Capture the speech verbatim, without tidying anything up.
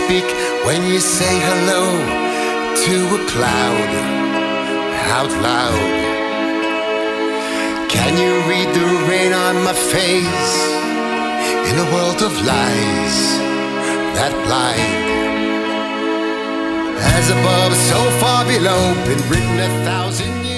speak when you say hello to a cloud out loud? Can you read the rain on my face in a world of lies that blind? As above, so far below, been written a thousand years.